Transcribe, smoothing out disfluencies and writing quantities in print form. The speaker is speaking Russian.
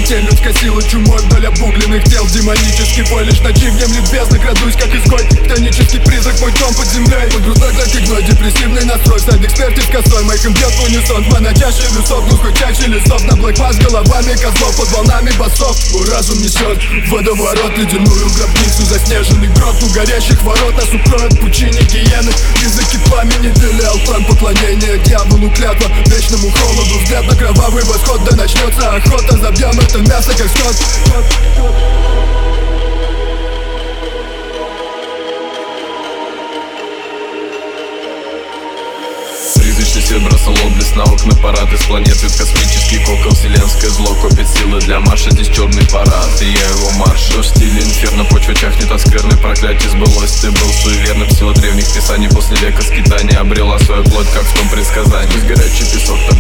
тень людской силы чумой вдоль обугленных тел. Демонический вой лишь ночи внемлет бездны. Крадусь как изгой, хтонический призрак, мой дом под землей. Мой грудной как игной, депрессивный настрой. Сайд-эксперт из косой, моих им бьет в унисон. Тьма на чаше весов, глухой чаще лесов. На блэкмас головами козлов, под волнами басов. Мой разум несет в водоворот, ледяную гробницу. Заснеженный грот у горящих ворот. Нас укроют в пучине гиены. Языки пламени, делиалтан, поклонение дьяволу, клятва вечному холоду. Взгляд на кровавый восход, да начнется охота. Забьем это мясо как скот. Призрачный свет бросал отблеск на окна, парад из планет. Вид космический кокон, вселенское зло копит силы для марша. Здесь черный парад, и я его марш. Дождь, стиль, инферно, почва чахнет от скверны. Проклятие сбылось, ты был суеверным. Сила древних писаний после века скитания обрела свою плоть, как в том предсказании. Горячий песок,